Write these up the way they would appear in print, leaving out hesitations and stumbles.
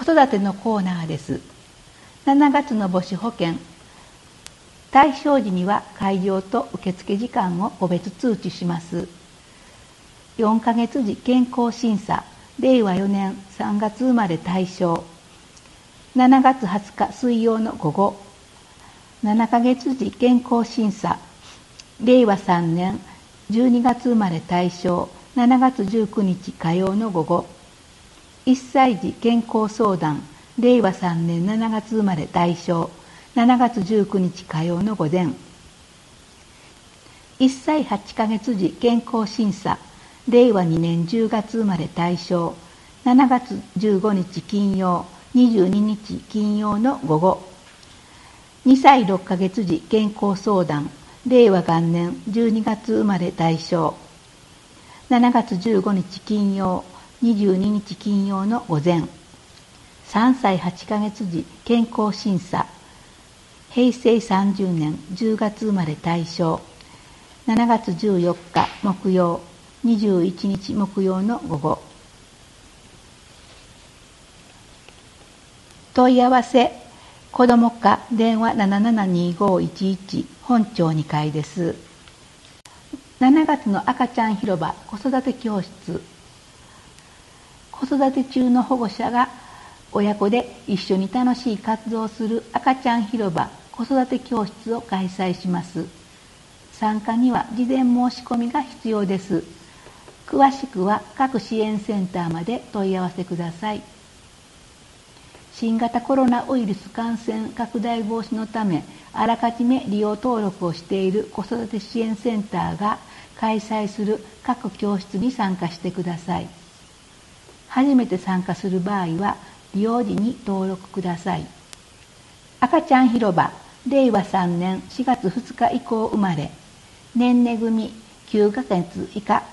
育てのコーナーです。7月の母子保健対象時には開業と受付時間を個別通知します。4ヶ月時健康審査令和4年3月生まれ対象7月20日水曜の午後7ヶ月時健康審査令和3年12月生まれ対象7月19日火曜の午後1歳児健康相談令和3年7月生まれ対象7月19日火曜の午前1歳8ヶ月時健康審査令和2年10月生まれ対象7月15日金曜22日金曜の午後2歳6ヶ月時健康相談令和元年12月生まれ対象7月15日金曜22日金曜の午前3歳8ヶ月時健康審査平成30年10月生まれ対象7月14日木曜21日木曜の午後問い合わせ子ども課電話772511本庁2階です。7月の赤ちゃん広場子育て教室子育て中の保護者が親子で一緒に楽しい活動をする赤ちゃん広場子育て教室を開催します。参加には事前申し込みが必要です。詳しくは各支援センターまで問い合わせください。新型コロナウイルス感染拡大防止のためあらかじめ利用登録をしている子育て支援センターが開催する各教室に参加してください。初めて参加する場合は利用時に登録ください。赤ちゃん広場令和3年4月2日以降生まれ年齢組9ヶ月以下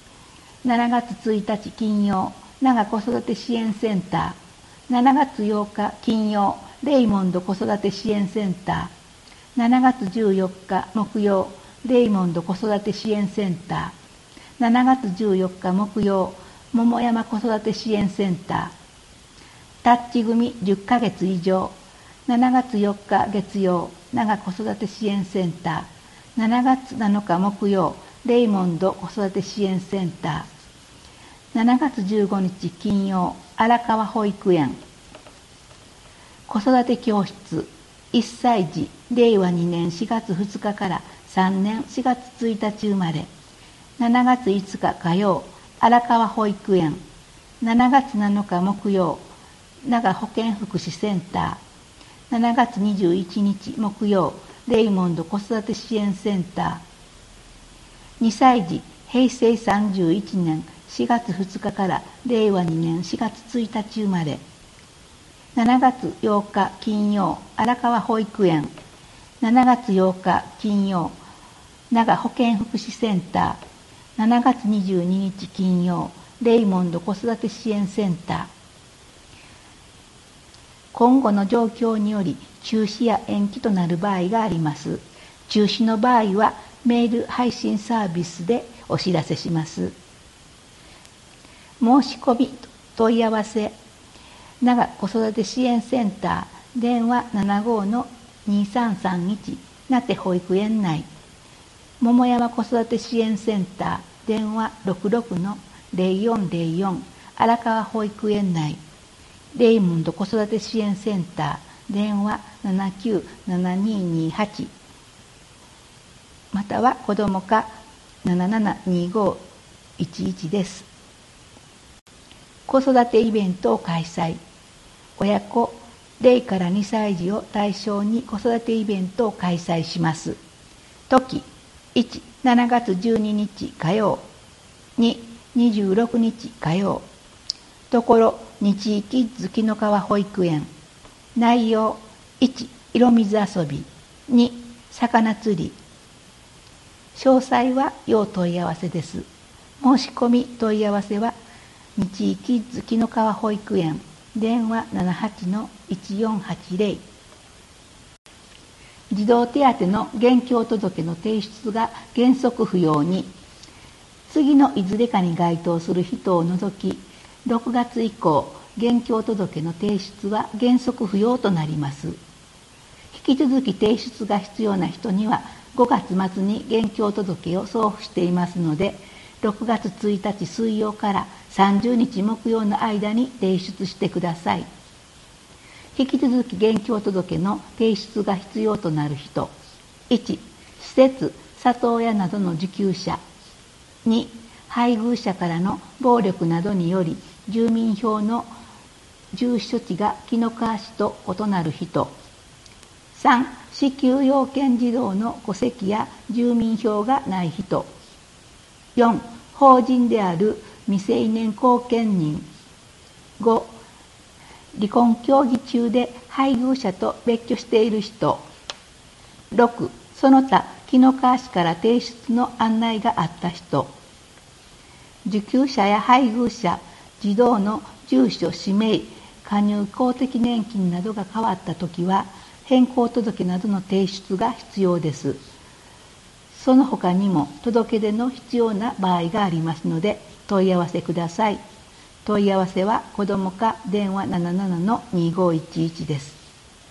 7月1日金曜長子育て支援センター7月8日金曜レイモンド子育て支援センター7月14日木曜レイモンド子育て支援センター7月14日木曜桃山子育て支援センタータッチ組10ヶ月以上7月4日月曜長子育て支援センター7月7日木曜レイモンド子育て支援センター7月15日金曜荒川保育園子育て教室1歳児令和2年4月2日から3年4月1日生まれ7月5日火曜荒川保育園7月7日木曜長保健福祉センター7月21日木曜レイモンド子育て支援センター2歳児平成31年4月2日から令和2年4月1日生まれ7月8日金曜荒川保育園7月8日金曜長保健福祉センター7月22日金曜レイモンド子育て支援センター今後の状況により中止や延期となる場合があります。中止の場合はメール配信サービスでお知らせします。申し込み問い合わせ長子育て支援センター電話75-2331なて保育園内桃山子育て支援センター電話66-0404荒川保育園内レイモンド子育て支援センター電話797228または子ども課772511です。子育てイベントを開催親子0から2歳児を対象に子育てイベントを開催します。時1、7月12日火曜2、26日火曜ところ日医キッズ紀の川保育園内容1、色水遊び2、魚釣り詳細は要問い合わせです。申し込み問い合わせは日医キッズ紀の川保育園電話78-1480児童手当の現況届の提出が原則不要に次のいずれかに該当する人を除き6月以降現況届の提出は原則不要となります。引き続き提出が必要な人には5月末に現況届を送付していますので、6月1日水曜から30日木曜の間に提出してください。引き続き現況届の提出が必要となる人。1、施設、里親などの受給者。2、配偶者からの暴力などにより住民票の住所地が紀の川市と異なる人。3、支給要件児童の戸籍や住民票がない人。4、法人である未成年後見人。5、離婚協議中で配偶者と別居している人。6、その他紀の川市から提出の案内があった人。受給者や配偶者、児童の住所、氏名、加入公的年金などが変わったときは、変更届などの提出が必要です。その他にも届け出の必要な場合がありますので、問い合わせください。問い合わせは子ども課電話 77-2511 です。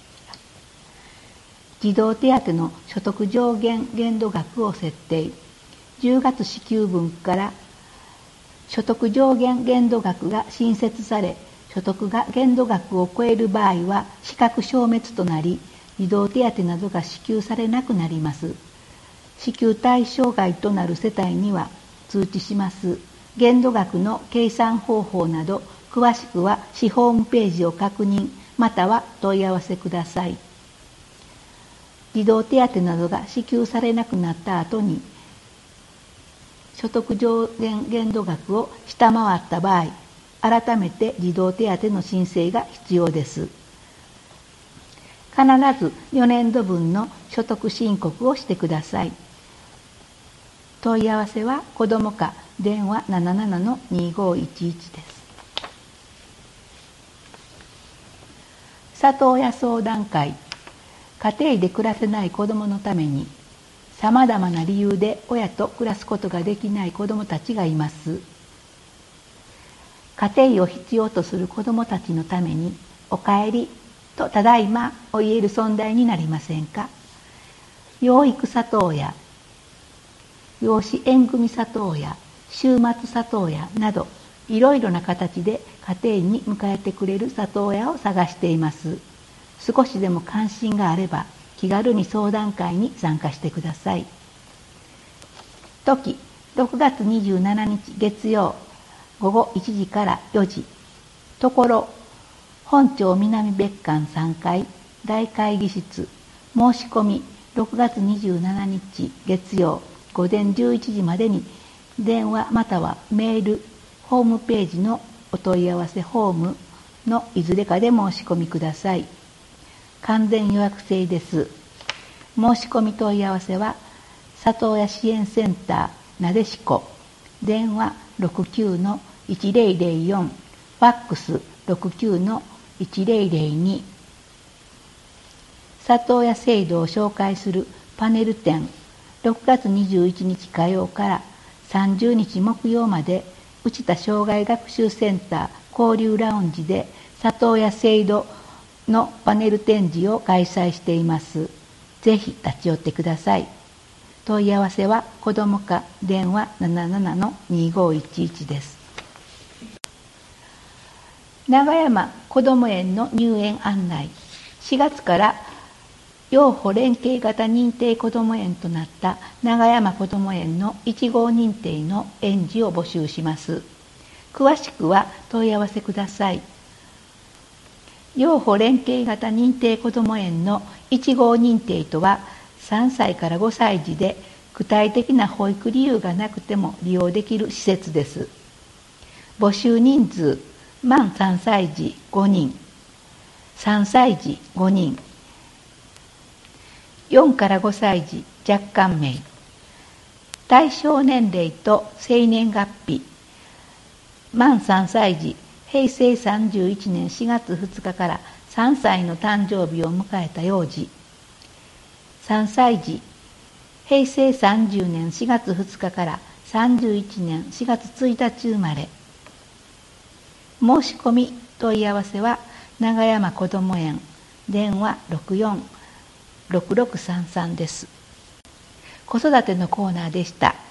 児童手当の所得上限限度額を設定。10月支給分から所得上限限度額が新設され、所得が限度額を超える場合は資格消滅となり、児童手当などが支給されなくなります。支給対象外となる世帯には通知します。限度額の計算方法など、詳しくは市ホームページを確認、または問い合わせください。児童手当などが支給されなくなった後に、所得上限限度額を下回った場合、改めて児童手当の申請が必要です。必ず4年度分の所得申告をしてください。問い合わせは子ども課電話 77-2511 です。里親相談会。家庭で暮らせない子どものために、さまざまな理由で親と暮らすことができない子どもたちがいます。家庭を必要とする子どもたちのために、おかえりとただいまを言える存在になりませんか。養育里親、養子縁組里親、週末里親など、いろいろな形で家庭に迎えてくれる里親を探しています。少しでも関心があれば、気軽に相談会に参加してください。時、6月27日月曜、午後1時から4時。ところ、本町南別館3階大会議室。申し込み、6月27日月曜、午前11時までに、電話またはメール、ホームページのお問い合わせフォームのいずれかで申し込みください。完全予約制です。申し込み問い合わせは、里親支援センターなでしこ、電話 69-1004、ファックス 69-1002。里親制度を紹介するパネル展、6月21日火曜から30日木曜まで、内田障害学習センター交流ラウンジで里親制度のパネル展示を開催しています。ぜひ立ち寄ってください。問い合わせは子ども課電話 77-2511 です。長山こども園の入園案内。4月から幼保連携型認定こども園となった長山こども園の1号認定の園児を募集します。詳しくは問い合わせください。幼保連携型認定こども園の1号認定とは、3歳から5歳児で具体的な保育理由がなくても利用できる施設です。募集人数、満3歳児5人、3歳児5人、4から5歳児若干名、対象年齢と生年月日、満3歳児、平成31年4月2日から3歳の誕生日を迎えた幼児、3歳児、平成30年4月2日から31年4月1日生まれ。申し込み問い合わせは長山こども園電話64-6633です。子育てのコーナーでした。